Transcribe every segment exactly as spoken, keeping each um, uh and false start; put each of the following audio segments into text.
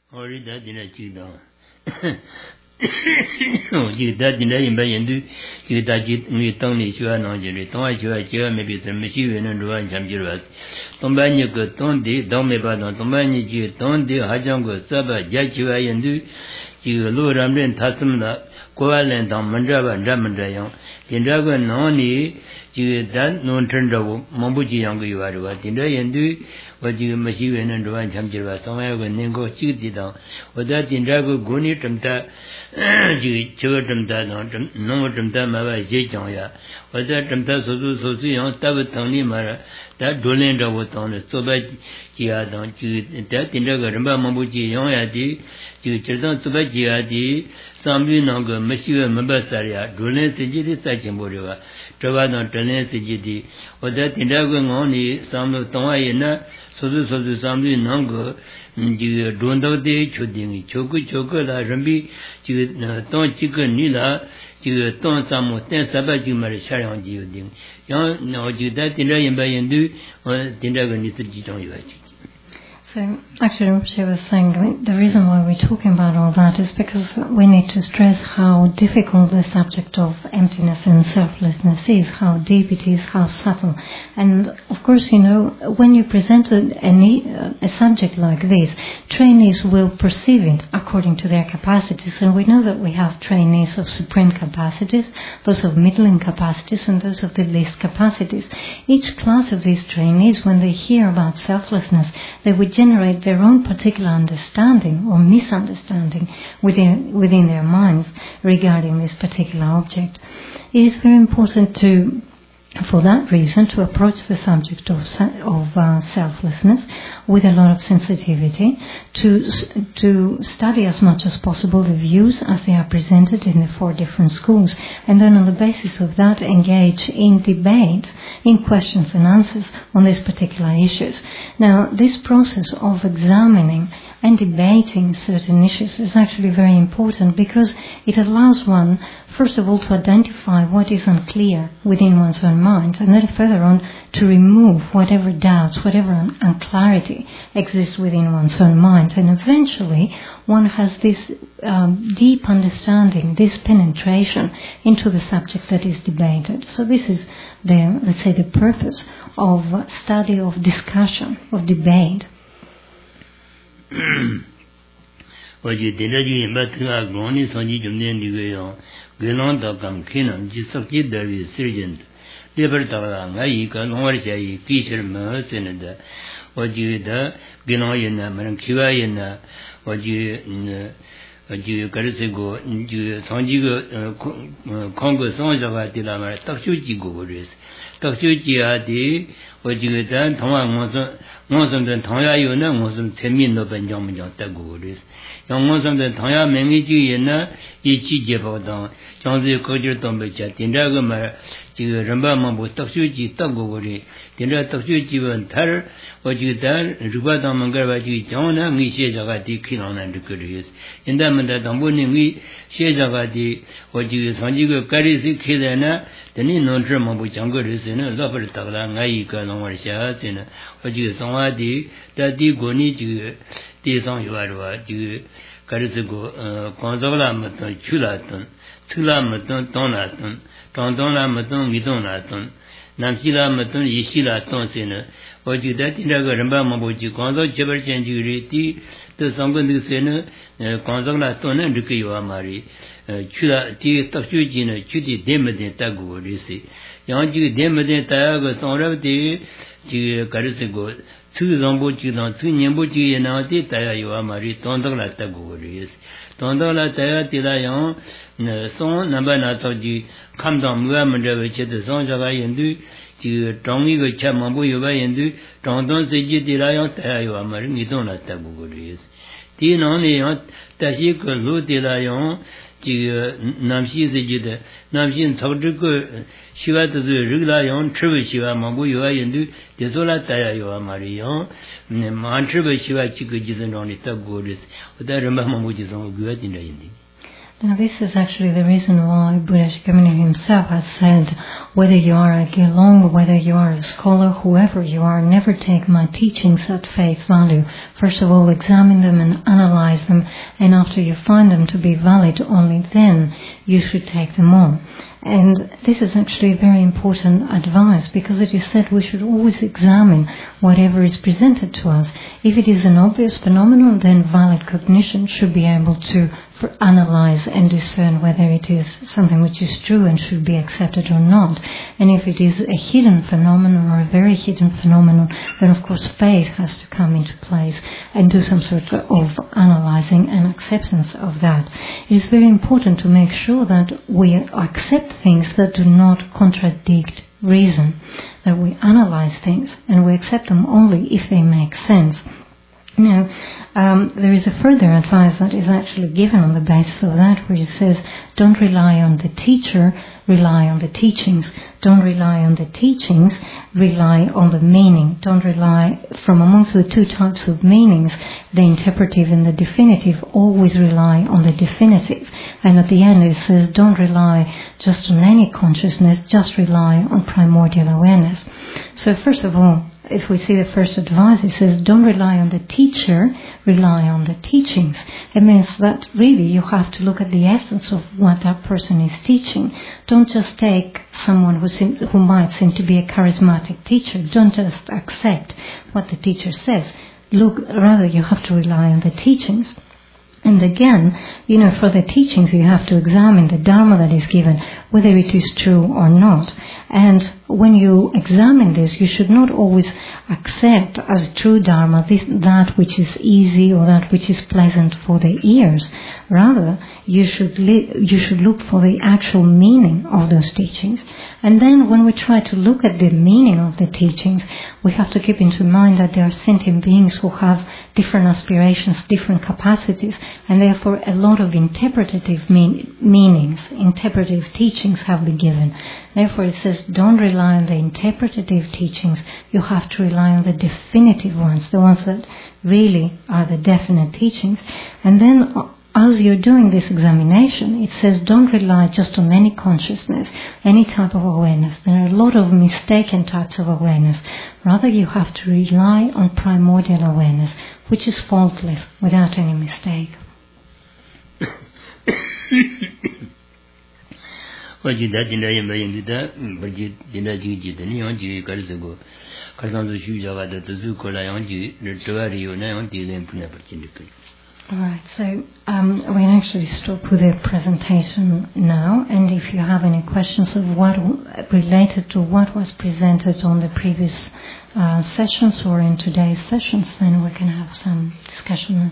Ori da dina chida. You that in the Bayandu, you that you Tony Chua Nangeri, Tony Chua Chia, maybe some machine and Ruan Champiras. Tombanya go Tondi, Domebadon, Tombani, Tondi, Hajango, Saba, Jachua Yandu, you Lord Ramden Tasumla, Koalan, Mandrava, and Ramandayan, Tindrago Noni, you that no turned over, Mambuji Yangu, you are what in the Yandu, what you machine and Ruan Champiras, somewhere when they go shoot it down, or that in Drago Guni Tamta. You children that no Tamta Mava Jaya, or that Tamta Sosu Sosu, Tavatoni Mara, that Dolenda was on the Soba Gia, don't you that in Drago Mambuji Yongadi, you children Soba Giadi, Sambi Nongo, Monsieur Mabasaria, Dolen Sijidi Sachimboria, Travano Dolen Sijidi, or that in Drago only, some of Tomayana, Sosu Sosu Sambi Nongo. You don't know the shooting, Choku Chocola, Rambi, you don't chicken Nila, you don't some ten Sabaji Marishari on you. Young, no, you that in Rayan by and do, or Tindagan is the Giton you. So, actually, what she was saying, I mean, the reason why we're talking about all that is because we need to stress how difficult the subject of emptiness and selflessness is, how deep it is, how subtle. And, of course, you know, when you present a, a, a subject like this, trainees will perceive it according to their capacities. And we know that we have trainees of supreme capacities, those of middling capacities, and those of the least capacities. Each class of these trainees, when they hear about selflessness, they would generate their own particular understanding or misunderstanding within within their minds regarding this particular object. It is very important to, for that reason, to approach the subject of of uh, selflessness with a lot of sensitivity, to to study as much as possible the views as they are presented in the four different schools, and then on the basis of that engage in debate, in questions and answers on these particular issues. Now, this process of examining and debating certain issues is actually very important because it allows one, first of all, to identify what is unclear within one's own mind, and then further on to remove whatever doubts, whatever un- unclarity exists within one's own mind. And eventually one has this um, deep understanding, this penetration into the subject that is debated. So this is the, let's say, the purpose of study, of discussion, of debate. What you did in Batka, Goni, Sonji, Jumden, Digayon, Gelon, Dokam, Kinan, Jisaki, there is Sergeant, Libertala, Naika, Norisha, Fisher, Mercenada, what you the Ginoyana, Marankiwayana, what you. You Karisigo, you Sanjigo, Congo Sanja Dilama, Takshuji Goris, Takshuji Adi, what you done, Toma Monsum than Toya Yuna, Monsum Temino Benjamin Tagoris. Young Monsum than Toya Memiji Yena, Ichi Jebodan, Janzi Kojo Tombecha, Tindagama, Ramba Mambo, Takshuji Tagori, Tindra Takshuji and Terror, what you done, Rubata Mangaraji, Jona, Misha Jagati, Kilon and the Kurius. In the that Ambuni, Shezagati, what you Sanjigo Karisi Kilana, the Nino Tremambu Jangoris in a Lover Tagla, Naika, Nomarsha, in what you Samadi, that deep Goni, the song you are, you Karisigo, Consola Maton, Chulaton, Tula Maton, Donaton, Tondona Maton, Midonaton. Namsila Maton, Yishila Tonsina, what you that in the Ramba Mabuji, Conso, Jabber Chanjuriti, the Sangan Sena, Consola Ton and Rikua Mari, Chula, T. Tafujina, Chuti Demade Tago, Risi. Yanji Demade Tago, Sonravati, Karisigo, two Zambuchi, two Nyambuchi, and Auntie Taya Mari, Tondola Tago, Ris. Tondola Taya Tilayan, Son, Nabana Toji. Come down, Muamanda, which is the songs of I and do, to Tongi, which Chamambu, you buy and do, Tondon, Siji, the Lion, Tayo, Marin, you don't have taburis. Tin only Tashiko, Luti Lion, to Namshi, the Namshin, Tauduko, Shiva to the Rulayon, Tribu Shiva, Mambu, you buy and do, the Sola Tayo, Marion, Mantribu Shiva, Chico, and only taburis, without remember which is on good in the ending. Now this is actually the reason why Buddha Shakyamuni himself has said whether you are a Gelong, whether you are a scholar, whoever you are, never take my teachings at face value. First of all, examine them and analyze them, and after you find them to be valid, only then you should take them on. And this is actually very important advice, because it is said we should always examine whatever is presented to us. If it is an obvious phenomenon, then valid cognition should be able to for analyze and discern whether it is something which is true and should be accepted or not. And if it is a hidden phenomenon or a very hidden phenomenon, then of course faith has to come into place and do some sort of analyzing and acceptance of that. It is very important to make sure that we accept things that do not contradict reason, that we analyze things and we accept them only if they make sense. Now, um, there is a further advice that is actually given on the basis of that, where it says, don't rely on the teacher, rely on the teachings. Don't rely on the teachings, rely on the meaning. Don't rely, from amongst the two types of meanings, the interpretive and the definitive, always rely on the definitive. And at the end it says, don't rely just on any consciousness, just rely on primordial awareness. So first of all, if we see the first advice, it says, don't rely on the teacher, rely on the teachings. It means that really you have to look at the essence of what that person is teaching. Don't just take someone who, seems, who might seem to be a charismatic teacher. Don't just accept what the teacher says. Look, rather you have to rely on the teachings. And again, you know, for the teachings you have to examine the Dharma that is given, whether it is true or not. And when you examine this, you should not always accept as true Dharma this, that which is easy or that which is pleasant for the ears. Rather, you should li- you should look for the actual meaning of those teachings. And then when we try to look at the meaning of the teachings, we have to keep into mind that there are sentient beings who have different aspirations, different capacities, and therefore a lot of interpretative mean- meanings, interpretative teachings have been given. Therefore it says, don't rely on the interpretative teachings, you have to rely on the definitive ones, the ones that really are the definite teachings. And then as you're doing this examination, it says don't rely just on any consciousness, any type of awareness. There are a lot of mistaken types of awareness. Rather, you have to rely on primordial awareness, which is faultless, without any mistake. Alright, so um, we can actually stop with the presentation now, and if you have any questions of what related to what was presented on the previous uh, sessions or in today's sessions, then we can have some discussion.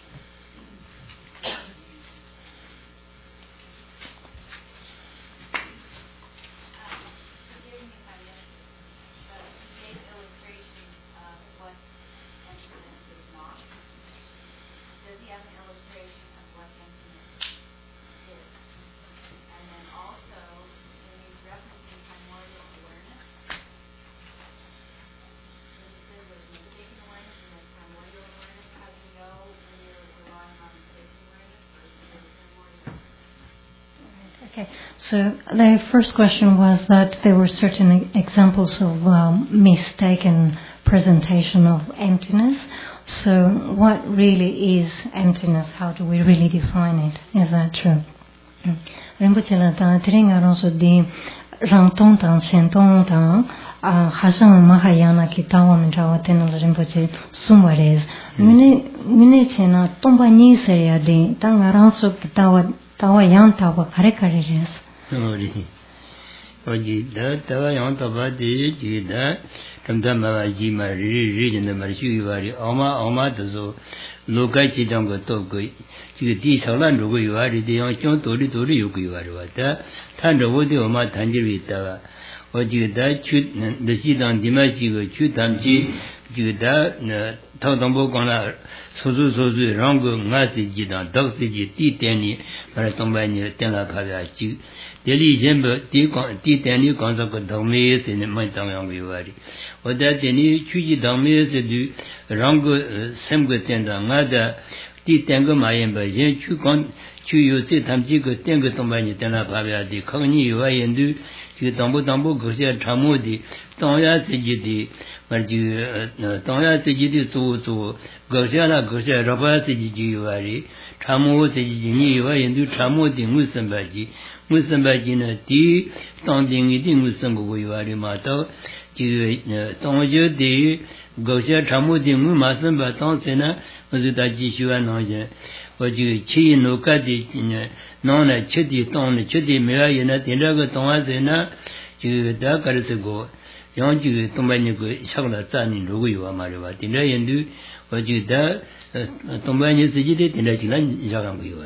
Okay, so the first question was that there were certain examples of um, mistaken presentation of emptiness. So what really is emptiness? How do we really define it? Is that true? Rinpoche la ta tringa ronso di rangtong tang sentong tang hasang mahayana ki tawa mentrawa tenol Rinpoche sumwares. Mine mine chena tomba ni seria di tanga ranso ki tawa tawa yang tawa kare kare res. Sorry. Oji da tawa yang tawa di ji da tamta ma ji ma ri ri jin ma shu yu ri oma oma de so lo kai chi jang go to go ji di shao lan ru go yu ri de yang chong to ri to ri yu go yu ri wa da tan de wo de oma tan ji ri da wa oji da chu de ji dang di ma ji go chu tam ji ji da thao dong bo gong la so so so so rang go nga si ji dang dog si ji ti ten ni ma tong ba ni ten la kha ya ji de li yin bo ti gong ti ten ni gong sa go dong me se ne ma tang yang yu ri o da de ni chu ji dang me se du rang go sem go ten da nga da 第三个嘛人吧人去讲去有这他们几个三个东北人在那发表的抗议有啊人都就当不当不这些参谋的当下自己的而就呃当下自己的做做这些啦这些老板自己就有啊的参谋自己你有啊人都参谋的五三百几五三百几呢第当定一定五三个有啊的嘛到就呃当下的这些参谋的五马三百当时呢我是他继续啊那些我就去弄个的呢弄了吃的当了吃的没有人呢点这个当下子呢就大概是个然后就东北那个上了站呢如果有啊嘛对吧点这人都我觉得呃东北人自己的点这进来上上个有啊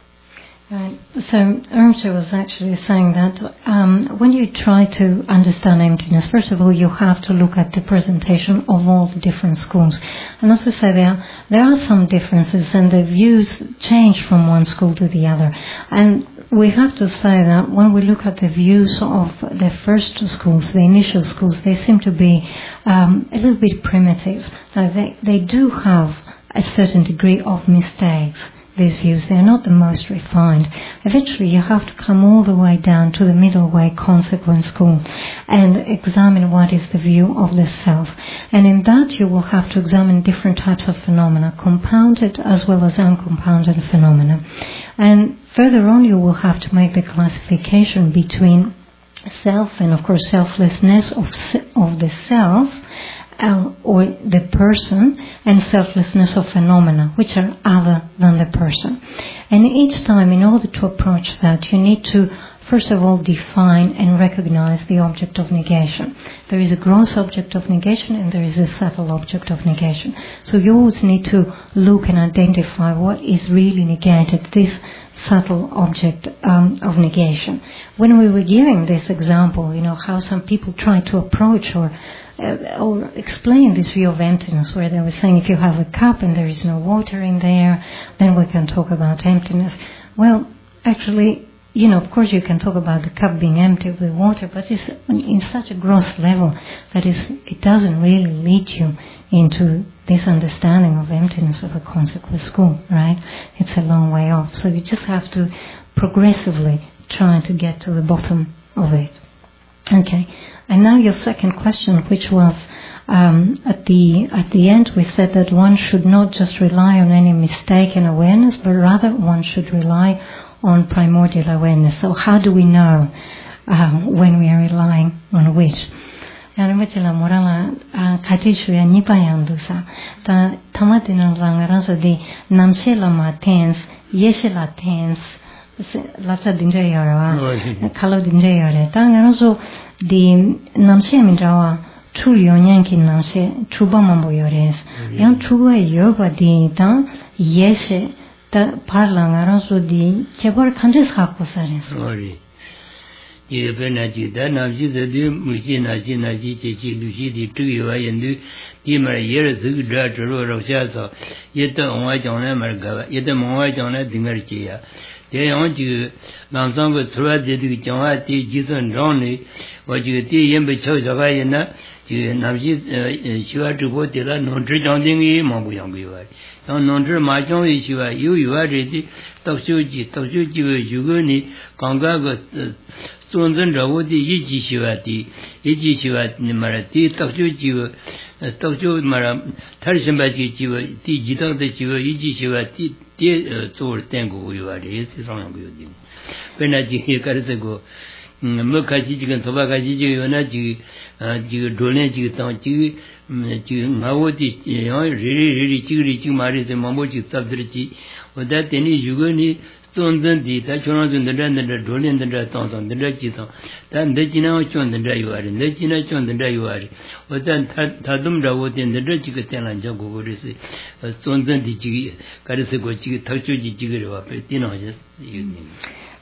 Right. So Ernst was actually saying that um, when you try to understand emptiness, first of all, you have to look at the presentation of all the different schools. And as we say, there, there are some differences and the views change from one school to the other. And we have to say that when we look at the views of the first schools, the initial schools, they seem to be um, a little bit primitive. Like they, they do have a certain degree of mistakes. These views, they are not the most refined. Eventually you have to come all the way down to the middle way consequent school and examine what is the view of the self. And in that you will have to examine different types of phenomena, compounded as well as uncompounded phenomena. And further on you will have to make the classification between self and of course selflessness of, of the self Uh, or the person and selflessness of phenomena which are other than the person. And each time in order to approach that you need to first of all define and recognize the object of negation. There is a gross object of negation and there is a subtle object of negation. So you always need to look and identify what is really negated, this subtle object um, of negation. When we were giving this example, you know, how some people try to approach or Uh, or explain this view of emptiness where they were saying if you have a cup and there is no water in there then we can talk about emptiness. Well, actually, you know, of course you can talk about the cup being empty with water, but it's in such a gross level that is, it doesn't really lead you into this understanding of emptiness of a consequent school, right? It's a long way off. So you just have to progressively try to get to the bottom of it. Okay. And now your second question, which was um, at the at the end, we said that one should not just rely on any mistaken awareness, but rather one should rely on primordial awareness. So how do we know um, when we are relying on which? Yaramachila morala katishu ya nipayandusa ta tamatina langaranso di namshela ma tens yeshela tens Latsa dinja yarawa, kalo dinja yare. Ta ngaraso di namshe minjawa chu yonyanki namshe chuba mambo yores. Yang chuba yoba di ta yeshe ta parla ngaraso di chebar kanjes hakusares. Sorry. Ji bena ji da namshi zedi mushi nashi nashi chechi lushi di tuyo wa yendu di mar yere zug dra choro raksha so yeta onwa jangna mar gawa yeta mongwa jangna dingar chiya. They want you Namsang with Sura did the Jama T. Jason Ronnie, what you see him with Chosavayana, Namji Shiva to go to the non tree Mambu Yangi. Non tree Majon is you are you, you are ready, Tosuji, Tosuji, Yuguni, Kongago, Stonzen Ravoti, Ichi Shivati, Ichi Shivat Marati, Tosuji, Tosu Mara, Tarisambati, Tijita, the Shiva, Ichi Shivati. Dear Tor Tango, you are the song building. When I hear Karatago, Mukaji and Tobakaji, Yonaji, Donaji, Tanji, Mawati, really, really, chili, Maris and Mamoji, Sabri, or that any Yuguni, Stones and the Tachons and the Rand and the Dolian and the Tons on the Regison. Then the Gina the Dayuari, and the Gina the Dayuari, or then Tadum Ravot and the Regicatan and Jago, Stones and the Karisako, Tachuji, Jigger, you know, just evening.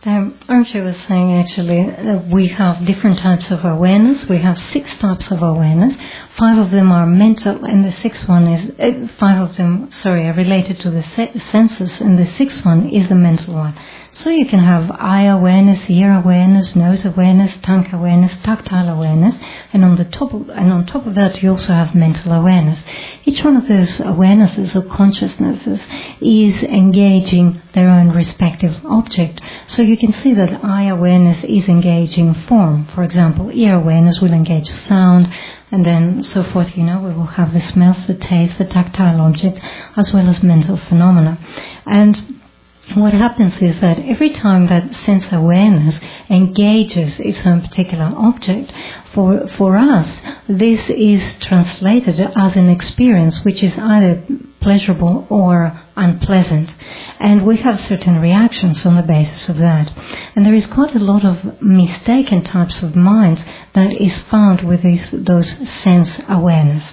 Um, Archie was saying actually that we have different types of awareness. We have six types of awareness. Five of them are mental, and the sixth one is uh, five of them. Sorry, are related to the se- senses, and the sixth one is the mental one. So you can have eye awareness, ear awareness, nose awareness, tongue awareness, tactile awareness, and on the top of, and on top of that you also have mental awareness. Each one of those awarenesses or consciousnesses is engaging their own respective object. So you can see that eye awareness is engaging form. For example, ear awareness will engage sound, and then so forth, you know, we will have the smells, the taste, the tactile object, as well as mental phenomena. And what happens is that every time that sense awareness engages its own particular object, for for us, this is translated as an experience which is either pleasurable or unpleasant. And we have certain reactions on the basis of that. And there is quite a lot of mistaken types of minds that is found with these, those sense awareness.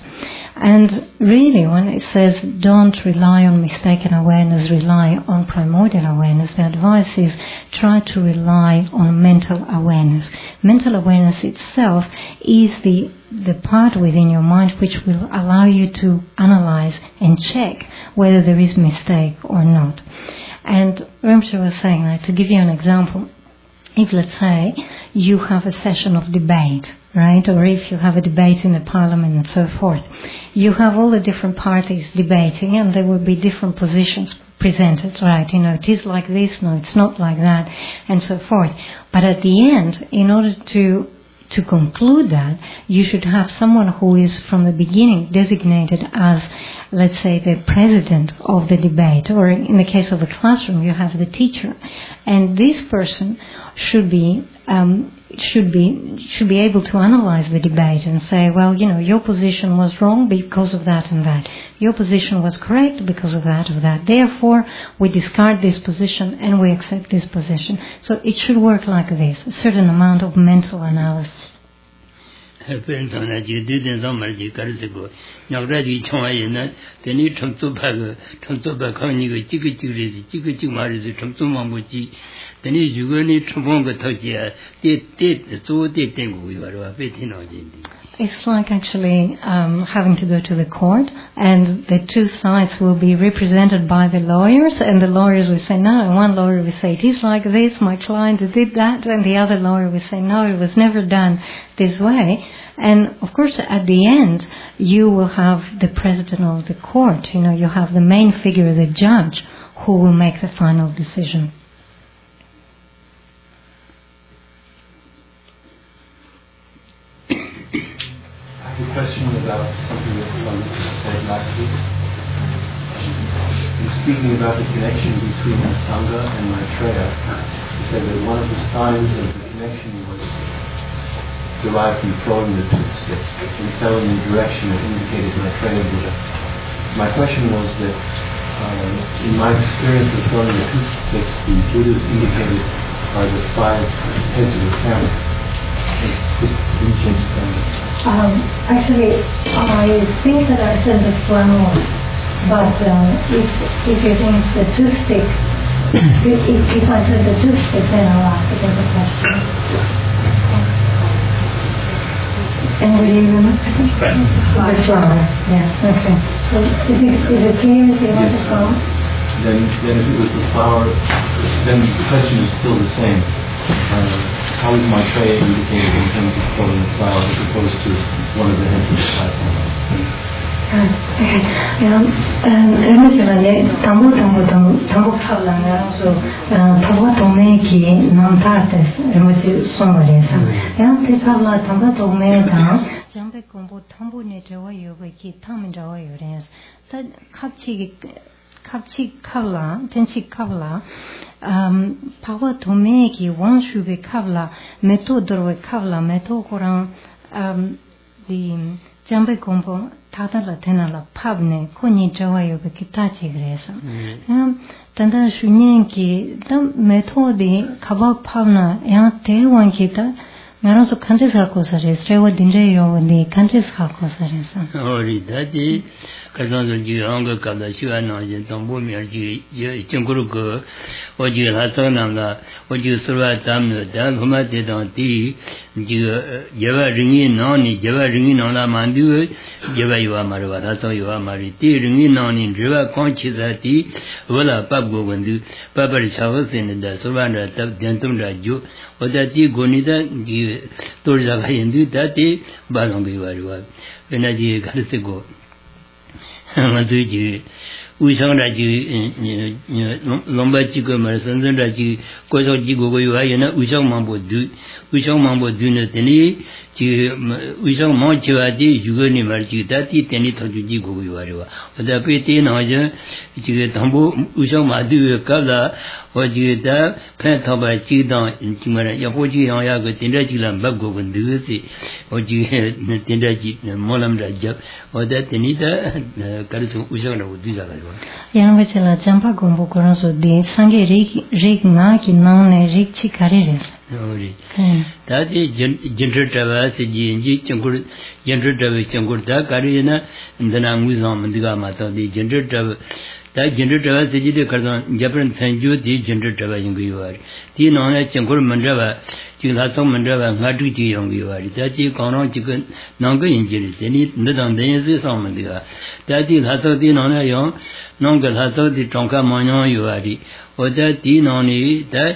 And really, when it says don't rely on mistaken awareness, rely on primordial awareness, the advice is try to rely on mental awareness. Mental awareness itself is the the part within your mind which will allow you to analyze and check whether there is mistake or not. And Rinpoche was saying, like, to give you an example, if let's say you have a session of debate, right, or if you have a debate in the parliament and so forth, you have all the different parties debating and there will be different positions presented, right, you know, it is like this, no, it's not like that, and so forth. But at the end, in order to to conclude that, you should have someone who is from the beginning designated as, let's say, the president of the debate, or in the case of a classroom, you have the teacher, and this person should be um, should be should be able to analyze the debate and say, well, you know, your position was wrong because of that and that. Your position was correct because of that or that. Therefore, we discard this position and we accept this position. So it should work like this: a certain amount of mental analysis. It's like actually um, having to go to the court, and the two sides will be represented by the lawyers, and the lawyers will say no, and one lawyer will say it is like this, my client did that, and the other lawyer will say no, it was never done this way. And of course at the end you will have the president of the court, you know, you have the main figure, the judge, who will make the final decision. A question about something that someone said last week. In speaking about the connection between the Sangha and Maitreya, he said that one of the signs of the connection was derived from throwing the toothstick and fell in the direction that indicated Maitreya Buddha. My question was that uh, in my experience of throwing the toothsticks, the Buddhas indicated are the five heads of the family. Could you change that? Um, actually, I think that I said the flower, but um, if if you think it's the toothstick, if, if I said the toothstick, then I'll ask it as a question. Anybody remember? The flower. Yeah. Okay. So is it is it clear if you want the flower? Then, then if it was the flower, then the question is still the same. Uh, how is Maitreya indicated in terms of throwing the flower as opposed to one of the heads of the cycle? Rinpoche vale tambo tambo tambo tambo khabla nga so tambo tome ki nam tartes Rinpoche songare sa ya te khabla tambo tome da jambe kombo tambo ne jawa yoga ki tam jawa yores ta khapchi khapchi khabla tenchi khabla um pawa tome ki wan shube khabla meto dorwe khabla meto korang um the jambe kombo 타달라 테나라 팝네 코니 좋아요 그 기타치 그래서 음 단단 슈니엔기 담 메토디 카바 팝나 야 대원 기타 Naranso countries ha kosare, strewa dinje yo the countries ha kosare sa. Ori dati kasanzo ji anga kada shiwa na je tambo mi ji je chenguru ko oji la sa na la oji surwa tam da homa de dan ti ji java ringi no ni java ringi no la mandu java yuwa marwa da so yuwa mari ti ringi no ni java kon chi sa ti wala pap go gandu papar chawa sin da surwa da tab jantum da jo oda ti gonida ji torja ga hindu dati balong gi warwa ena ji garse go ma du ji wi sang da ji lomba ji go ma san san da ji ko so ji go go yu ha yana wi sang ma bo du wi sang ma bo du ne teni ji wi sang ma chi wa di yu go ni ma ji dati teni tho ju ji go go yu warwa oda pe te na ja ji tambo wi sang ma du ka la ho ji da phe tho ba ji da ji ma ya ho ji yang ya go tin da ji la ba go go du si ho ji tin da ji mo lam da ja oda teni da ka ru wi sang da wo du ja ga Yang vechela champa gombo koranso de sange rik rik na ki nane rik chi karire. Ori. Tadi jentra tawa se ji ji changkur jentra tawa changkur ta kari na ndana nguzam mandiga mata de jentra tawa ta jentra tawa se ji de kardan japan sanju de jentra tawa yungi war. Ti nona changkur mandrawa ji la song mandrawa ngadu ji yungi war. Ta ji kaunang ji kan nang yin ji de ni ndang de se song mandiga. Ta ji la so ti nona yo nong ga la so di tongka manyo yu ari. Oda ti noni ta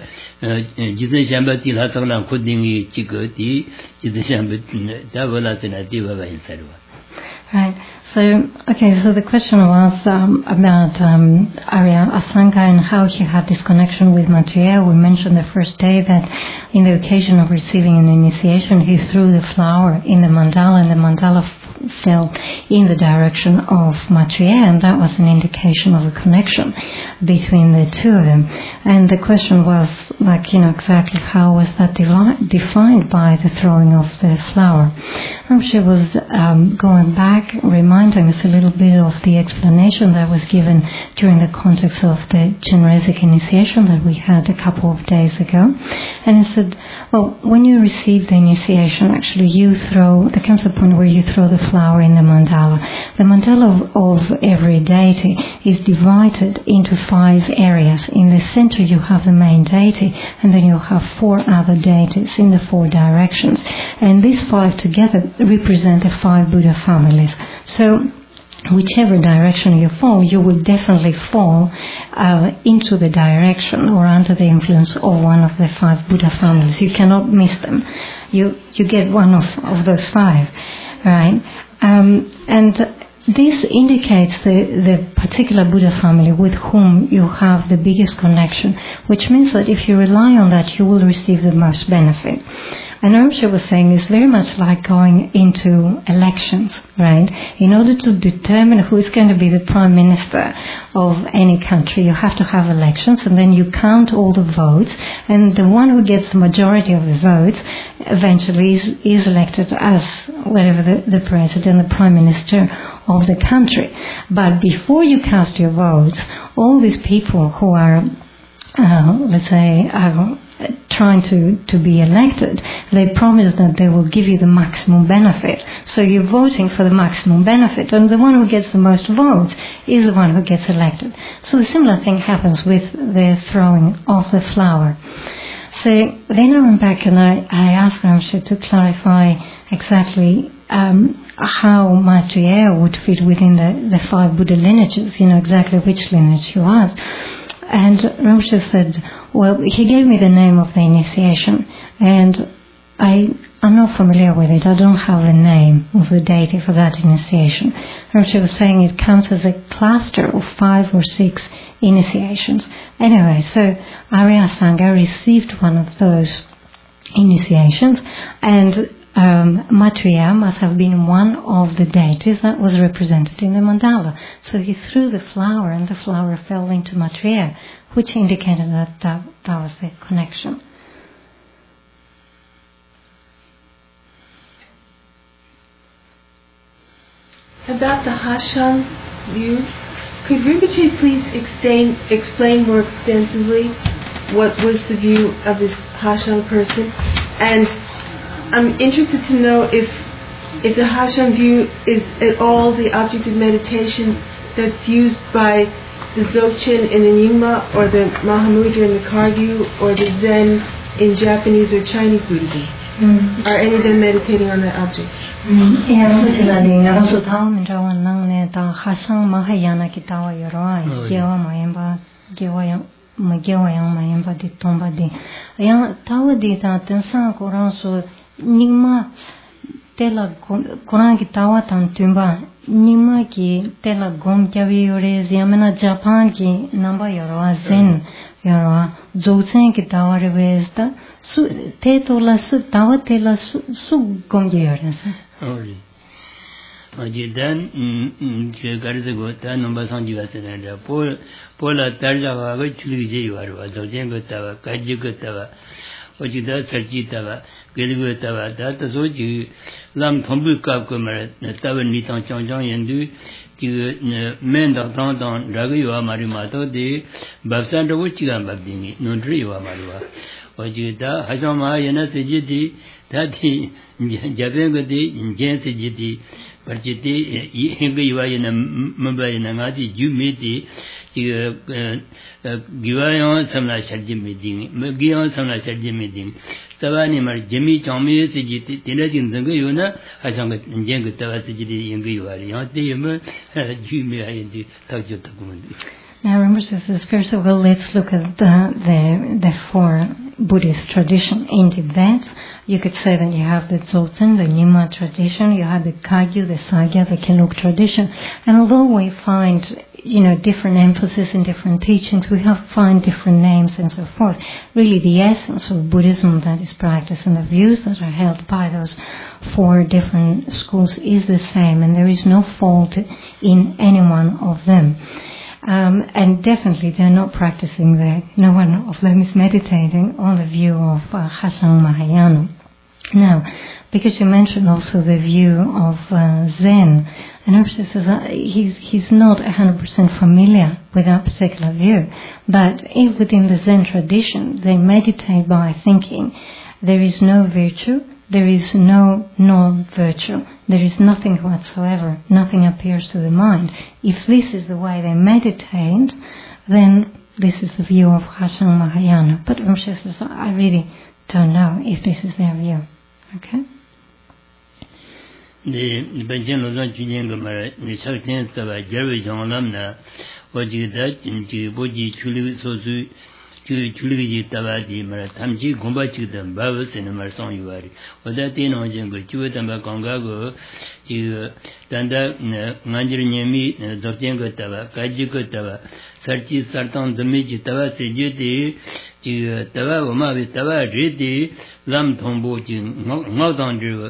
jizan shamba ti la so la khudingi chi go ti jizan shamba ta wala se na ti wa ba insarwa. Right. So, okay, so the question was um, about um, Arya Asanga and how he had this connection with Maitreya. We mentioned the first day that in the occasion of receiving an initiation, he threw the flower in the mandala, and the mandala f- fell in the direction of Maitreya, and that was an indication of a connection between the two of them. And the question was, like, you know, exactly how was that devi- defined by the throwing of the flower? And she was um, going back, reminding us a little bit of the explanation that was given during the context of the Chenrezig initiation that we had a couple of days ago. And it said, well, when you receive the initiation, actually you throw, there comes a point where you throw the flower in the mandala. The mandala of, of every deity is divided into five areas. In the center you have the main deity, and then you have four other deities in the four directions. And these five together represent the five Buddha families. So whichever direction you fall, you will definitely fall uh, into the direction or under the influence of one of the five Buddha families. You cannot miss them. You you get one of, of those five, right? Um, and this indicates the, the particular Buddha family with whom you have the biggest connection, which means that if you rely on that, you will receive the most benefit. And Ramsha was saying it's very much like going into elections, right? In order to determine who is going to be the prime minister of any country, you have to have elections, and then you count all the votes, and the one who gets the majority of the votes eventually is, is elected as whatever the, the president, the prime minister of the country. But before you cast your votes, all these people who are, uh, let's say, are trying to, to be elected, they promise that they will give you the maximum benefit. So you're voting for the maximum benefit, and the one who gets the most votes is the one who gets elected. So a similar thing happens with the throwing of the flower. So then I went back and I, I asked Ramsha to clarify exactly um, how Maitreya would fit within the, the five Buddha lineages, you know, exactly which lineage he was. And Ramsha said, well, he gave me the name of the initiation, and I, I'm not familiar with it. I don't have a name of the deity for that initiation. Ramsha was saying it counts as a cluster of five or six initiations. Anyway, so Arya Sangha received one of those initiations, and Um, Maitreya must have been one of the deities that was represented in the mandala. So he threw the flower, and the flower fell into Maitreya, which indicated that that, that was the connection. About the Hashan view, could Rinpoche please explain, explain more extensively what was the view of this Hashan person? And I'm interested to know if if the Hashan view is at all the object of meditation that's used by the Dzogchen in the Nyingma, or the Mahamudra in the Kagyu, or the Zen in Japanese or Chinese Buddhism. Mm. Are any of them meditating on that object? Yeah, so taum rawan nang ne ta Hashan Mahayana ki tawa yoroi gewa mayemba gewa yang ma gewa yang mayemba di tomba di yang tawa di ta tensa koran so Nyingma tela Quran ki tawa tan tumba Nyingma ki tela gom kyawi yore yamena Japan ki namba yorwa Zen yorwa Dzogchen ki tawa revesta su te tola su tawa tela su su gom yore sa ori maji dan je garze go ta namba sanji wasena da po pola tarja wa ga chuli je yorwa Dzogchen go tawa kaji go tawa ojida sarji tawa geligo tawa da ta so ji lam thombu kap ko mara tawa ni tang chang chang yin du ji men da tang tang ra ge yo ma ri ma to de babsan do chi ga ma bin ni non tri yo ma ri wa ojida ha sa ma yana se ji di da ti jaben go de jen se ji di par ji di hin ge yo yana ma ba yana nga di ju me di ji giwayon samla sharji me di me giwayon samla sharji me di Tawani mar jemi chami se ji tena jin zang yo na ha sang ge jeng ge tawa se ji yin ge yo ari ya te yema ju me ai di ta jo ta ku. Now remember, sisters, first of all, let's look at the, the, the four Buddhist traditions. In Tibet, you could say that you have the Dzogchen, the Nyingma tradition, you have the Kagyu, the Sagya, the Gelug tradition. And although we find, you know, different emphasis in different teachings, we have find different names and so forth. Really, the essence of Buddhism that is practiced and the views that are held by those four different schools is the same, and there is no fault in any one of them. Um, and definitely they're not practicing there. No one of them is meditating on the view of uh, Hashan Mahayana. Now, because you mentioned also the view of uh, Zen, and Rinpoche says uh, he's, he's not one hundred percent familiar with that particular view, but if within the Zen tradition they meditate by thinking, there is no virtue, there is no non-virtue. There is nothing whatsoever. Nothing appears to the mind. If this is the way they meditate, then this is the view of Hashan Mahayana. But Rinpoche says, I really don't know if this is their view. Okay? The Benjamin Lozan Chujin Gamara, the Shaktin Sava, Jerry John Lamna, what you that in Jiboji Chuli Sosu. Chuligi Tavadi, Maratamji, Gumbachi, the Babas and Marson Yuari. Or that in on Jungle, Chuatamba Congago, to Tanda, Manjari Nyami, Zotengo Tava, Kajiko Tava, Sarchi Sartan, the Miji Tava, Sejuti, to Tava, Umavi Tava, Riti, Lam Tombo, Mountain,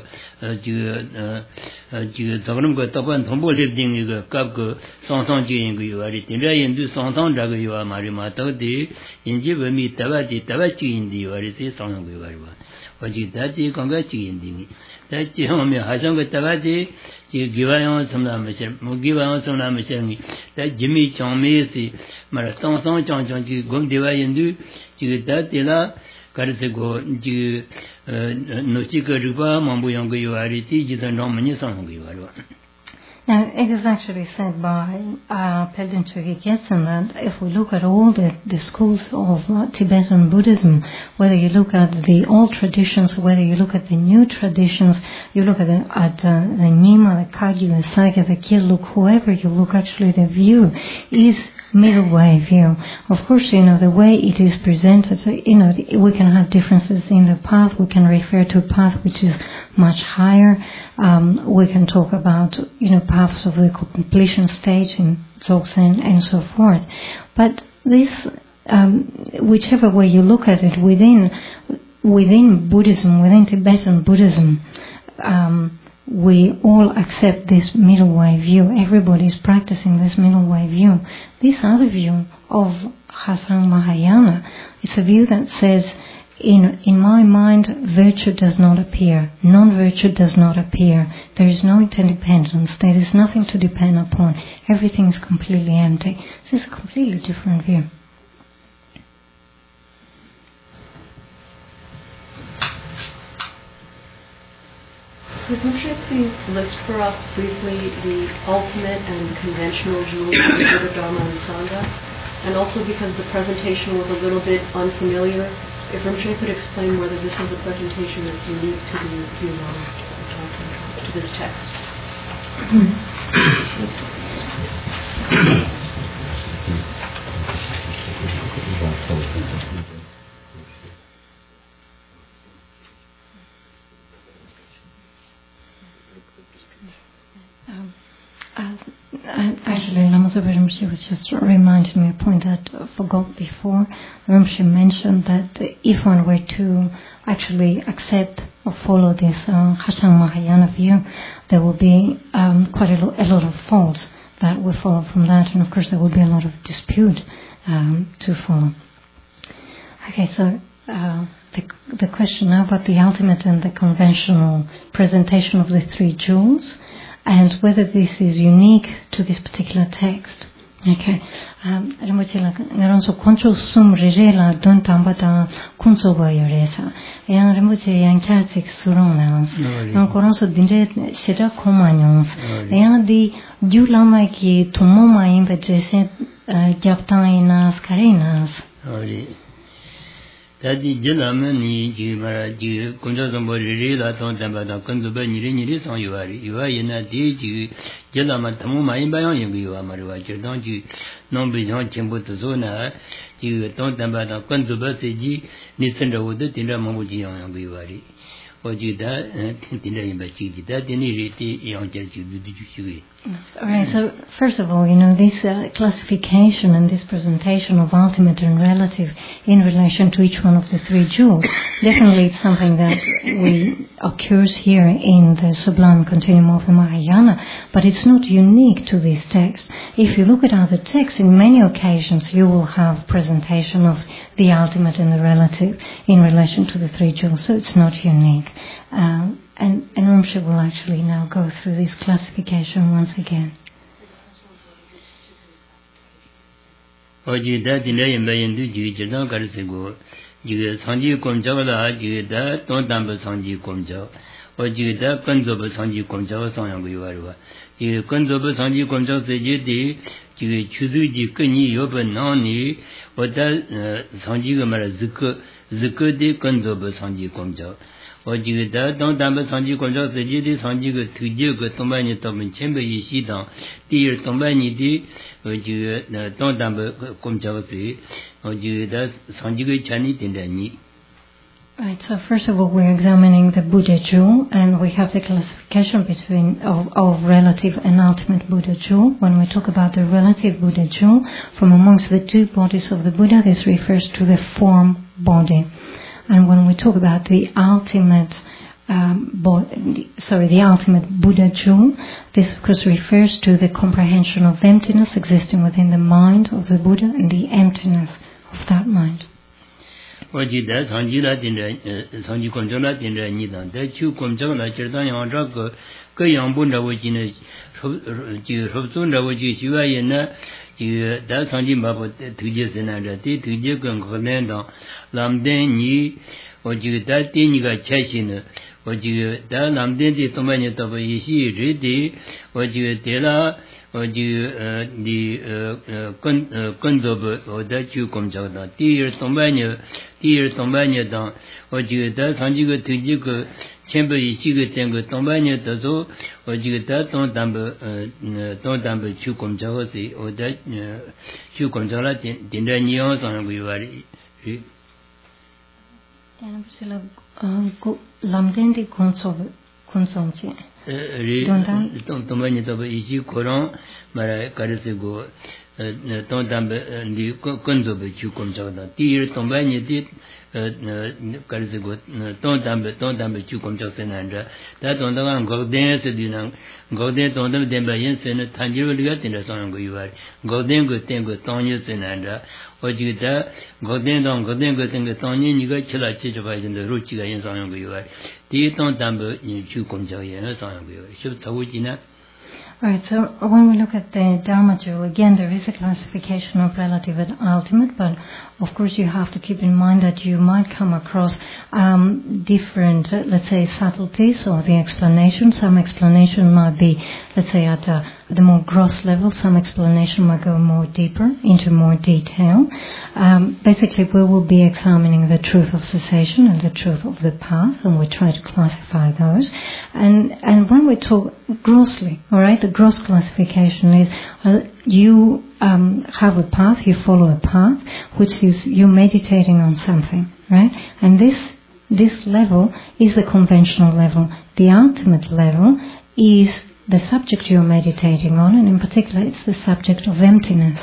to Sogamko Topan Tombo living in the Kapko, Sansan Jingu, and do Sansan Dago, Marimato, in Jibami Tavati, Tavachi in the Orisi Song Viva. What you that you congachi in the that you home Hasanga Tavati, you give on some Lamisher, give on some Lamisher, that Jimmy Chomesi, Marathon Song Chong Chong, you go divide and do, you that Tila, Karisego, you Nosika Rupa, Mambu Yongo Yuariti, Jitan Romani Song Viva. Now, it is actually said by uh, Pelden Chogi Gyatsen that if we look at all the, the schools of uh, Tibetan Buddhism, whether you look at the old traditions, whether you look at the new traditions, you look at the, at, uh, the Nyingma, the Kagyu, the Sagya, the Gelug, whoever you look, actually the view is middle way view. Of course, you know, the way it is presented, so, you know, we can have differences in the path. We can refer to a path which is much higher. Um, we can talk about, you know, paths of the completion stage in Dzogchen and so forth. But this, um, whichever way you look at it, within, within Buddhism, within Tibetan Buddhism, um, we all accept this middle way view. Everybody is practicing this middle way view. This other view of Hashan Mahayana, it's a view that says, in in my mind, virtue does not appear. Non-virtue does not appear. There is no interdependence. There is nothing to depend upon. Everything is completely empty. This is a completely different view. Could Rinpoche please list for us briefly the ultimate and conventional jewels of the Buddha, Dharma, and Sangha? And also because the presentation was a little bit unfamiliar, if Rinpoche could explain whether this is a presentation that's unique to the Yunnan, to this text. Um, uh, actually, Lama Zopa Rinpoche was just reminding me a point that I forgot before. Rinpoche mentioned that if one were to actually accept or follow this uh, Hashan Mahayana view, there will be um, quite a, lo- a lot of faults that will follow from that, and of course there will be a lot of dispute um, to follow. Okay, so uh, the, the question now about the ultimate and the conventional presentation of the three jewels, and whether this is unique to this particular text. Okay. Um, Rinpoche la ngaron so control sum rere la don tamba ta kunso ba yoresa. Yang Rinpoche yang chartik surong na. Yang koron so dinje shira komanyons. Yang di ju lama ki tumo ma imbe jese gyaptainas karinas. Tadi jelaman ni ji mara ji kunja sambo riri la tong tamba ta kunzu ba niri niri sang yuwari yuwa yena di ji jelaman tamu ma yin bayang yin yuwa mariwa jirtang ji nong bi zhang chenpo tso na ji tong tamba ta kunzu ba se ji ni senda wudu tinda mabu ji yang yang yuwari o ji da tinda yin ba chi ji da tini ri ti yang jar ji du du ju shui. Alright, so first of all, you know, this uh, classification and this presentation of ultimate and relative in relation to each one of the three jewels, definitely it's something that we occurs here in the Sublime Continuum of the Mahayana, but it's not unique to this text. If you look at other texts, in many occasions you will have presentation of the ultimate and the relative in relation to the three jewels, so it's not unique. Um, And, and Rinpoche will actually now go through this classification once again. Oji da tinda yinba yindu ji jirdan karisigo, jiga sanji komchawa la jiga da ton tamba sanji komchawa, oji da kanzoba sanji komchawa sanyangu yuwarwa. Jiga kanzoba sanji komchawa se je de, jiga chuzu ji kanyi yoba nani, oda sanji gamara zika, zika de kanzoba sanji komchawa. Oji da don tamba sanji komchawa se je de sanji ga tuje ga tomba ni toben chenpa yi shi dang, tiir tomba ni di, oji don tamba komchawa se, oji da sanji ga chani tinda ni. Right, so first of all we're examining the Buddha jewel, and we have the classification between of, of relative and ultimate Buddha jewel. When we talk about the relative Buddha jewel, from amongst the two bodies of the Buddha, this refers to the form body. And when we talk about the ultimate, um, bo- sorry, the ultimate Buddha jewel, this of course refers to the comprehension of emptiness existing within the mind of the Buddha and the emptiness of that mind. Oji da sanji la tinda, sanji komchawa la tinda ni dang, da chu komchawa la chirdan yang ra ka, ka yang bun ra waji na, ji rupsun ra waji shiwa yin na, ji da sanji mabu tuje sena ra, ti tuje ka ngaklen dang, lamden ni, oji da ti ni ka chashi na, oji da lamden ti tomba ni toba yishi ri di, oji de la, oji di kanzoba, oda chu komchawa dang, ti yir tomba ni, tiir tomba nye dang, oji da sanji ga tuji ga chenpa ishi ga tenga tomba nye taso, oji da tong tamba, tong tamba chu komchawa si, oda chu komchawa la tinda niyong sanang guyawari. Yana pusila lamden di konsom che. Tomba nye taba ishi korang mara karisi go, tong tamba di kanzoba chu komchawa dang, tiir tomba nye di karisi go, tong tamba, tong tamba chu komchawa senandra, ta tong tanga ngokden se di nang, ngokden tong tamba tenpa yin sena, tanjirwa liga tinda sanang go yuwari, ngokden go tengo tongye senandra, oji ta ngokden tong, ngokden go tengo tongye niga chila chichapa jinda ru chiga yin sanang go yuwari, ti tong tamba chu komchawa yin sanang go yuwari, shub tsawu jina. Right, so when we look at the Dharma jewel, again, there is a classification of relative and ultimate, but of course you have to keep in mind that you might come across um, different, uh, let's say, subtleties of the explanation. Some explanation might be, let's say, at a, at the more gross level. Some explanation might go more deeper, into more detail. Um, basically, we will be examining the truth of cessation and the truth of the path, and we try to classify those. And and when we talk grossly, all right, the gross classification is uh, you um, have a path, you follow a path, which is you meditating on something, right? And this this level is the conventional level. The ultimate level is the subject you're meditating on, and in particular, it's the subject of emptiness.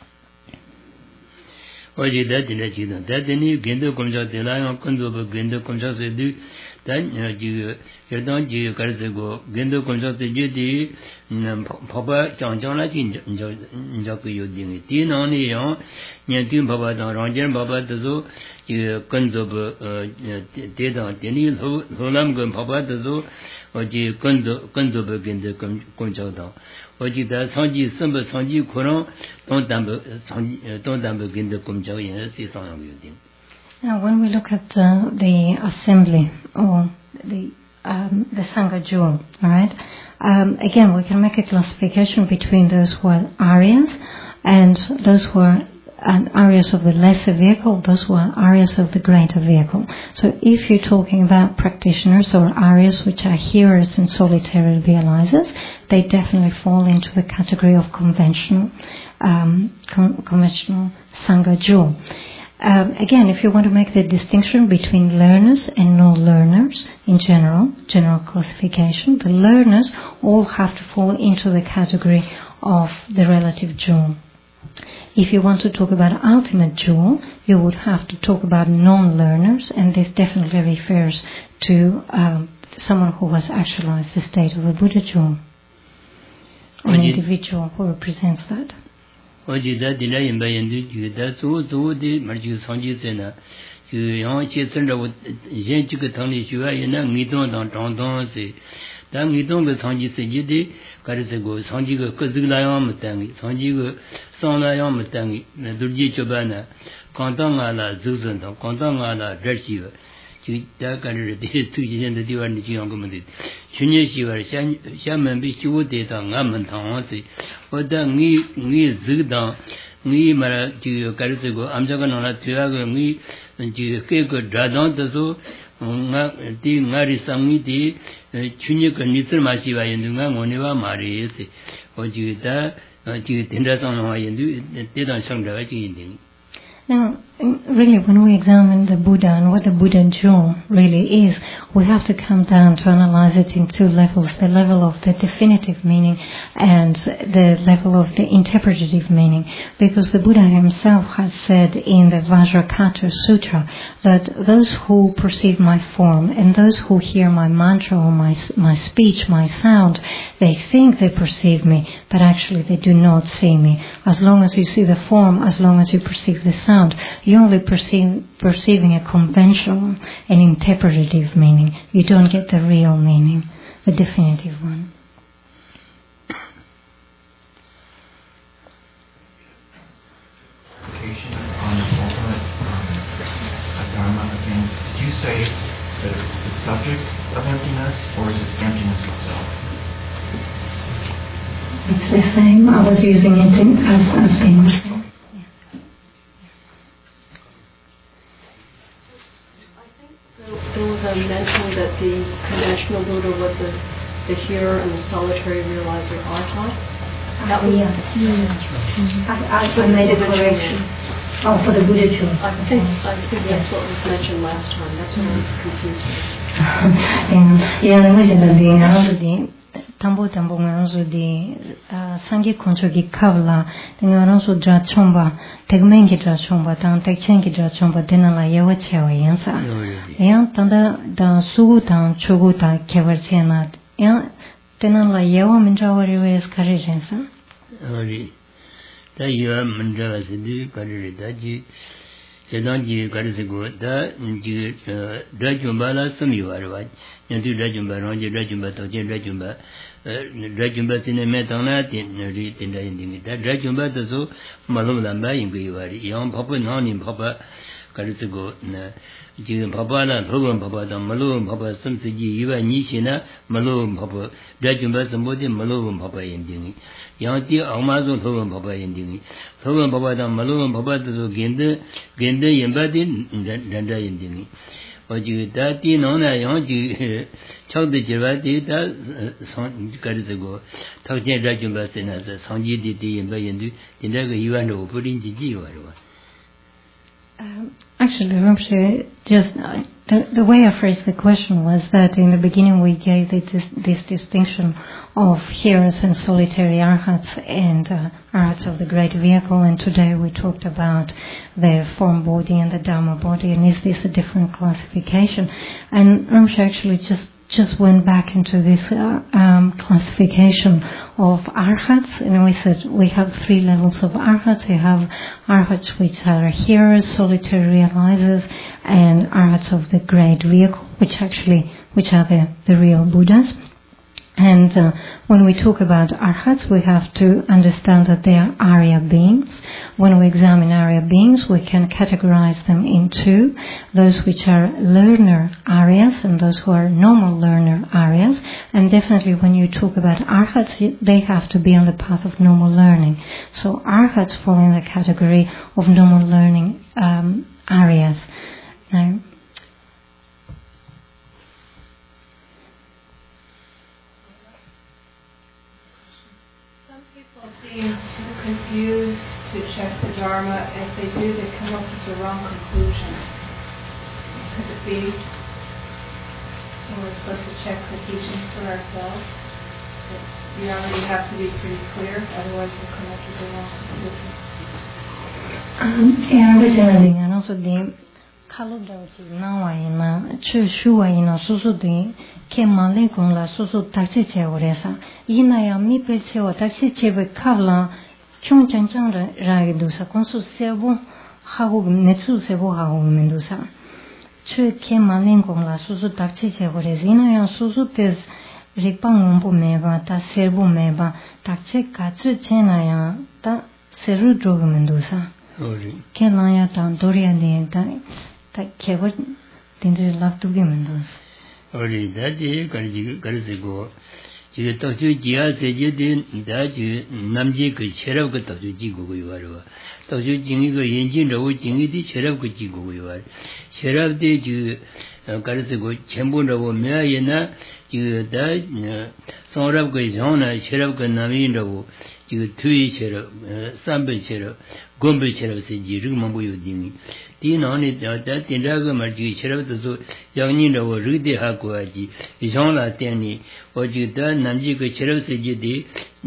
Oji da dina chida da dini gendo komja dela yang kondo ba gendo komja se du da ji yerdan ji kar se go gendo komja se ji di phaba chang chang la ji nja ku yo ding ti na ni yang nyen tin phaba da rang jen phaba de zo ji kondo ba de da dini lo lo lam go phaba de zo oji kondo kondo ba gendo komja da oji da sanji samba sanji khorang ton dam sanji ton dam gendo komja yin si sang yang yu ding. Now, when we look at uh, the assembly or the um, the Sangha jewel, all right, um, again we can make a classification between those who are Aryas and those who are um, Aryas of the lesser vehicle, those who are Aryas of the greater vehicle. So, if you're talking about practitioners or Aryas which are hearers and solitary realizers, they definitely fall into the category of conventional, um, con- conventional Sangha jewel. Um, again, if you want to make the distinction between learners and non-learners in general, general classification, the learners all have to fall into the category of the relative jewel. If you want to talk about ultimate jewel, you would have to talk about non-learners, and this definitely refers to um, someone who has actualized the state of a Buddha jewel, an individual who represents that. Oji da dina yinba yindu ju da su su di marji sanji se na ju yang chi sen ra wo yin chi ge tang li shu ya yin na ngi dong dang zhang dong se da ngi dong ge sanji se ji di ka ri se go sanji ge ge zi la yang ma tang gi sanji ge sang la yang ma tang gi na du ji chu ba na kang dang nga la zu zhen dang kang dang nga la zhe xi ge ji da ka ri de tu ji yin de di wa ni ji yang ge ma de chun ye xi wa xia xia men bi xi wo de da nga men tang se oda ngi ngi zi dang ngi ma ra ji ka ri se go am ja ga na la tu ya ge ngi ji ke ge da dang de so nga ti nga ri sang ni ti chun ye ge ni zi ma xi wa yin nga ngo ni wa ma ri se o ji da ji tin da sang wa yin du de dang sang da ji yin ding. Now, really, when we examine the Buddha and what the Buddha jewel really is, we have to come down to analyze it in two levels, the level of the definitive meaning and the level of the interpretative meaning. Because the Buddha himself has said in the Vajrakata Sutra that those who perceive my form and those who hear my mantra or my, my speech, my sound, they think they perceive me, but actually they do not see me. As long as you see the form, as long as you perceive the sound, you're only perceive, perceiving a conventional and interpretative meaning. You don't get the real meaning, the definitive one. On the ultimate um, Dharma again, did you say that it's the subject of emptiness, or is it emptiness itself? It's the same. I was using it in, as, as being the same. There was a mention that the conventional Buddha was the, the hearer and the solitary realizer arhat. That was yeah. Mm-hmm. I, I made a correction. Oh, for the Buddha too. I think, I think that's what was mentioned last time. That's what I was confused with. Yeah, I was in the tambo tambo ngaranzo di sangi koncho gi kavla ngaranzo dra chomba tegmen gi dra chomba tang tekchen gi dra chomba denala yewa chewa yansa yan tanda da sugu tang chugu ta kevar chena yan denala yewa minjawari wes kare jensa ori da yewa minjawa sidi kare da ji yedan ji kare se go da ji dra chomba la sami war wa nyantu dra chomba ron ji dra chomba to ji dra chomba Drajumba Metana, the Drajumba, the so Malula Bayin, young Papa, non in Papa, Karisigo, Jim Papa, and Hogan Papa, the Malum Papa, Sumsiji, Iva Nishina, Malum Papa, Drajumba, somebody, Malum Papa ending. Young dear Amazon Hogan Papa ending. Hogan Papa, the Malum Papa, the Gende, Gende, Yembadi, Danda ending. But you that in on a young Chok the Jirati, that son Karisigo, Tajan Rajumbasin as a Sanji Diti and Bayandu, the Naga Yuano, putting Gigi or what. Um, actually, Rinpoche, just uh, the, the way I phrased the question was that in the beginning we gave this, this distinction of hearers and solitary arhats and uh, arhats of the great vehicle, and today we talked about the form body and the Dharma body, and is this a different classification? And Rinpoche actually just just went back into this uh, um, classification of arhats, and we said we have three levels of arhats. We have arhats which are hearers, solitary realizers, and arhats of the great vehicle, which actually which are the, the real Buddhas. And uh, when we talk about arhats, we have to understand that they are Arya beings. When we examine Arya beings, we can categorize them in two: those which are learner Aryas and those who are normal learner Aryas. And definitely when you talk about arhats, they have to be on the path of normal learning. So arhats fall in the category of normal learning um, Aryas. Now, seem too confused to check the Dharma. If they do, they come up with the wrong conclusion. Could it be when we're supposed to check the teachings for ourselves? That you already have to be pretty clear, otherwise we'll come up with the wrong conclusion. Um, yeah, understanding, and also the Kaludauti Nawaina, Chushuaina, Susu de Kemalekon la Susu Taxiche Oresa, Inaya Mipeche or Taxiche Kavla, Chung Changchang Ragidusa, Consu Sebo, Hagu Metsu Sebo Hagu Mendusa. Chu Kemalekon la Susu Taxiche Oresina, and Susu Tes Ripangumbu Meva, Ta Serbu Meva, Taxe Katsu Chenaya, Ta Seru Drogu Mendusa. Kelaya Tan Doria de that Kevin didn't love to give them those. Only that day, Karisigo, you talk to Gia, said you didn't that you Namji could share up with the Jigo you are. Talk to Jingo engine, the way Jingy share up with Jigo you are. Share up did you Karisigo, Chambunda or Mayana, you that Sonra Gazona, share up Naminda, you two share up, Samba share up, Gombe share up, said you remember you ding. Tin on it that in Ragamarji, Sheriff the Yanina or Rudy Hakuaji, Jean La Tani, or you done Namjiko Sheriff Sejidi,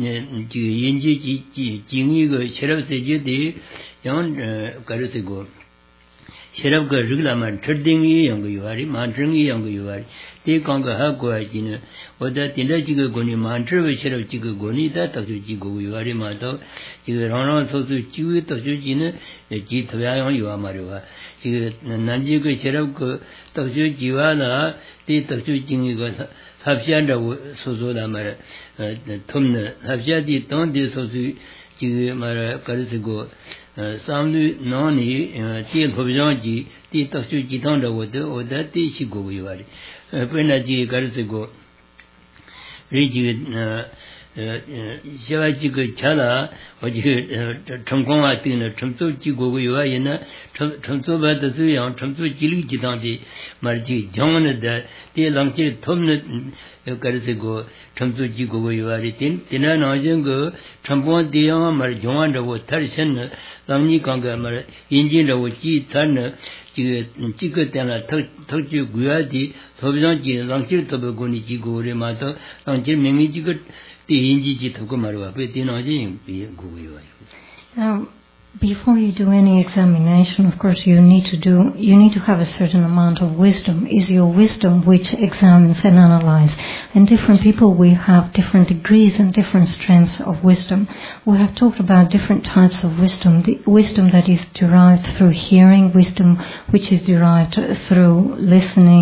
Yinji Jingigo Sheriff Sejidi, Yon Karisigo. Sheriff Gazulaman, Turdingi, younger you are, Mantringi, younger you are. Take on the Hakuajina, or that in Rajigo Goni, Mantra, Sheriff Chigogoni, that of Jigo, you are Mato, you are also to chew it of Jujina, the Jitavian, you are Marua. You Nanjigo Sheriff Toju Jiwana, the Toju Jingigo, Hafjanda Sozola Mara, Tumna, Hafjadi, don't this Sozu, Mara Karisigo. Samlu Noni, Tiel Hobijanji, Titasu Gitanda water, or that Tishigo you are. Penaji Garisigo, Rigid Shavajigo Chala, or Tramkoma Tina, Tramso Jigo you are in Tramso Bata Suyan, Tramso Jili Gitanti, Marji, John that Tia Langchi Tomnet Garisigo, Tramso Jigo you are in Tina Najango, Trampon Dion, Marjoanda was Tarshan. Lamni Kanga Mara, Injin of Chi Tana, Chikatana, Tochu Guadi, Tobianji, Langchil Tobagoni Jigo Remato, Langchil Mimijigot, the Inji Tokumarua, Petinoji, Guyu. Before you do any examination, of course, you need to do, you need to have a certain amount of wisdom. Is your wisdom which examines and analyzes. And different people, we have different degrees and different strengths of wisdom. We have talked about different types of wisdom. The wisdom that is derived through hearing, wisdom which is derived through listening,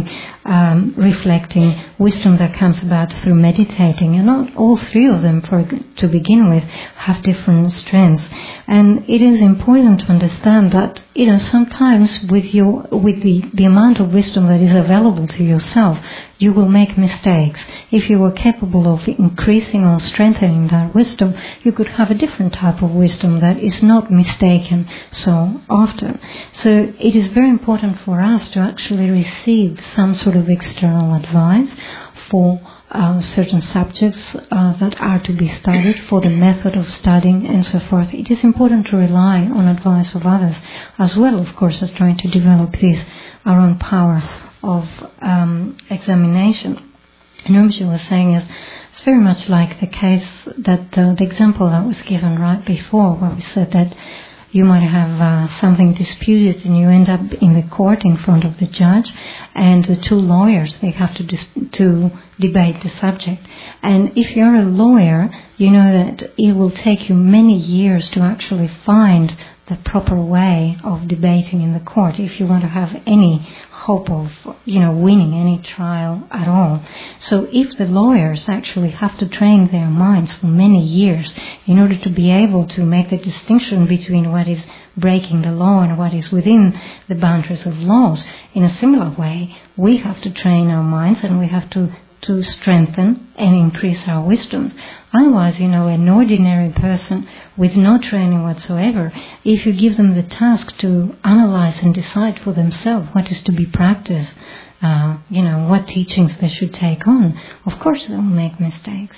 um, reflecting, wisdom that comes about through meditating. And not all three of them, for, to begin with, have different strengths. And it is important to understand that, you know, sometimes with your with the, the amount of wisdom that is available to yourself, you will make mistakes. If you were capable of increasing or strengthening that wisdom, you could have a different type of wisdom that is not mistaken so often. So it is very important for us to actually receive some sort of external advice for uh, certain subjects uh, that are to be studied, for the method of studying and so forth. It is important to rely on advice of others, as well, of course, as trying to develop this, our own power of um, examination. And Rinpoche was saying is, it's very much like the case that, uh, the example that was given right before, where we said that you might have uh, something disputed and you end up in the court in front of the judge, and the two lawyers, they have to dis- to debate the subject. And if you're a lawyer, you know that it will take you many years to actually find the proper way of debating in the court if you want to have any hope of, you know, winning any trial at all. So if the lawyers actually have to train their minds for many years in order to be able to make the distinction between what is breaking the law and what is within the boundaries of laws, in a similar way, we have to train our minds and we have to to strengthen and increase our wisdom. Otherwise, you know, an ordinary person with no training whatsoever, if you give them the task to analyze and decide for themselves what is to be practiced, uh, you know, what teachings they should take on, of course they will make mistakes.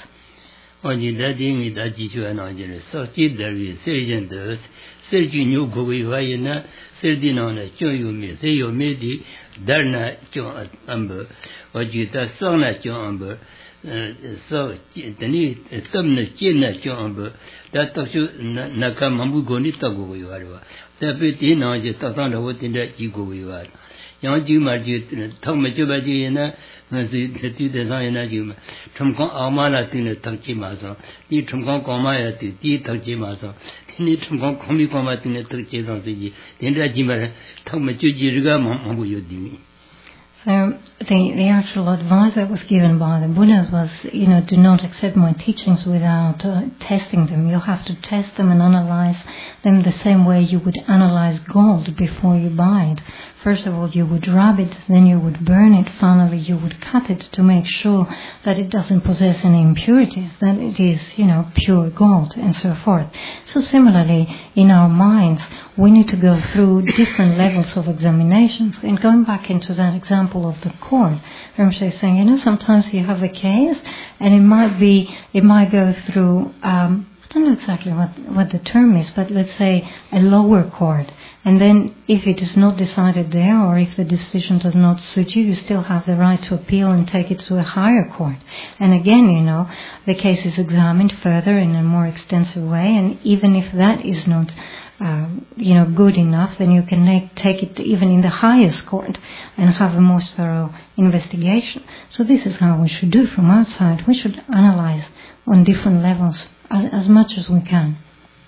Sergio Goyana, Serdinona, Joyo me, Seyo Medi, Darna, John Amber, or Jita Sona, John Amber, so Dani, Sumna, China, John Amber, that Tasu Nakamamu Gonita Goyara. That bit in on the Tasana, what in that you go you are. Young Juma, Thomas Jubajina, the designer Juma, Trumcon Amala to the Tachimaso, the Trumcon Comaya to the Tachimaso. Ni Trumcon Comi Comat in the Turkish on the Jimmer, Thomas Jujiga Mamu Yudi. So the, the actual advice that was given by the Buddhas was, you know, do not accept my teachings without uh, testing them. You have to test them and analyze them the same way you would analyze gold before you buy it. First of all, you would rub it, then you would burn it, finally you would cut it to make sure that it doesn't possess any impurities, that it is, you know, pure gold, and so forth. So similarly, in our minds, we need to go through different levels of examinations. And going back into that example of the court, Rinpoche is saying, you know, sometimes you have a case, and it might be, it might go through, um, I don't know exactly what, what the term is, but let's say a lower court. And then if it is not decided there, or if the decision does not suit you, you still have the right to appeal and take it to a higher court. And again, you know, the case is examined further in a more extensive way, and even if that is not uh, you know, good enough, then you can make, take it even in the highest court and have a more thorough investigation. So this is how we should do from our side. We should analyze on different levels as, as much as we can.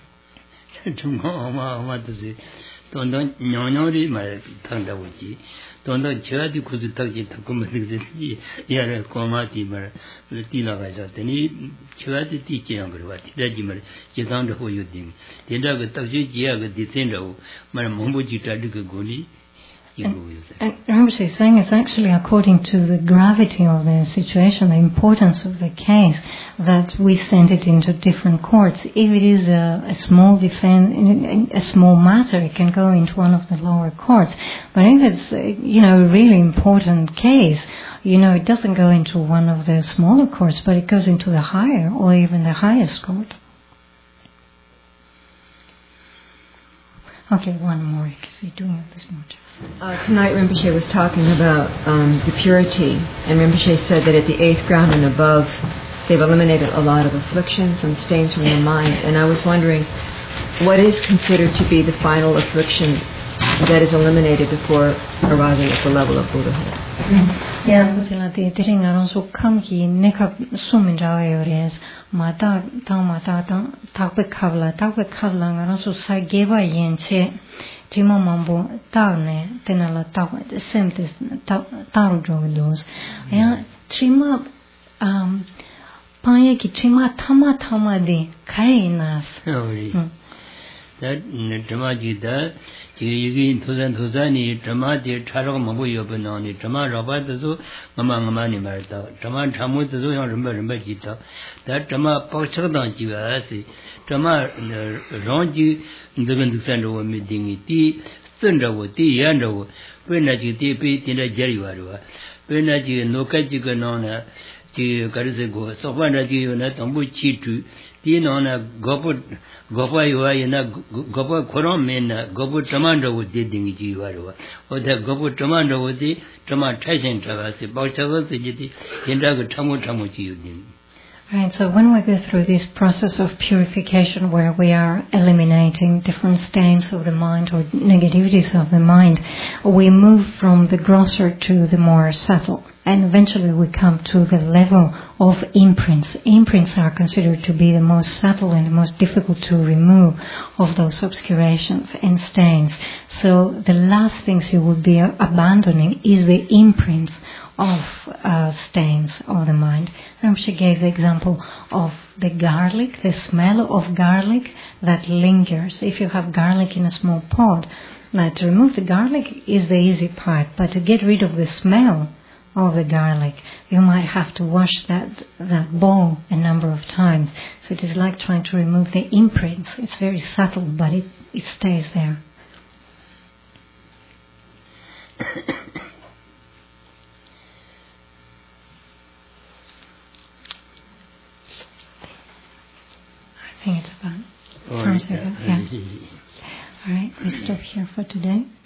Don't nyonyori my Tandawaji. Don't chadi kuzu taki takumati yara komati mar the tina gaja. Then chadi teaching angravati, regiment, Jitanda who you think. The Daga Taji Jiaga Ditendo, my Mombuji Tadika Guni. And, and Rinpoche is saying it's actually according to the gravity of the situation, the importance of the case, that we send it into different courts. If it is a, a small defense, a small matter, it can go into one of the lower courts. But if it's, you know, a really important case, you know, it doesn't go into one of the smaller courts, but it goes into the higher or even the highest court. Okay, one more, because you're doing this much. Uh, tonight Rinpoche was talking about um, the purity, and Rinpoche said that at the eighth ground and above, they've eliminated a lot of afflictions and stains from the mind. And I was wondering, what is considered to be the final affliction that is eliminated before arriving at the level of Buddhahood? Yeah, the thing I also come here, Nika Sumindrayores, Mata, Tamata, Takwe Kavla, Takwe Kavla, and also Sageva Yenche, Timo Mambo, Tagne, tenala tawa the same this taru dos ya chima um panya ki chima thama thama de khainas that Dhamma da Jigi Thosan Thosani Dhamma de Tarok Mabu Yobanani Dhamma Rabatazo Mama Mamani Marta Dhamma Tamutazo Ramba Ramba Jita that Dhamma Pachadan Jivasi Dhamma Ronji Duganduksando meeting Ti Sundawo Ti Yando Penaji Ti Pit in a Jeriwarua Penaji Nokaji Ganona Ji Karisego Sofanaji Natambu Chitu Tinona Gopu Gopa Yuayana Gopa Koromena Gopu Tamanda would did in Jivarua or the Gopu Tamanda would the Tama Tyson Travasi Bauchavasi Hindaga Tamu Tamuchi. Right, so when we go through this process of purification where we are eliminating different stains of the mind or negativities of the mind, we move from the grosser to the more subtle. And eventually we come to the level of imprints. Imprints are considered to be the most subtle and the most difficult to remove of those obscurations and stains. So the last things you would be abandoning is the imprints of uh, stains of the mind. And she gave the example of the garlic, the smell of garlic that lingers. If you have garlic in a small pot, now to remove the garlic is the easy part, but to get rid of the smell of the garlic, you might have to wash that that bowl a number of times. So it is like trying to remove the imprints. It's very subtle, but it, it stays there. I think it's about All time right, to go. yeah. Yeah. All right, we stop here for today.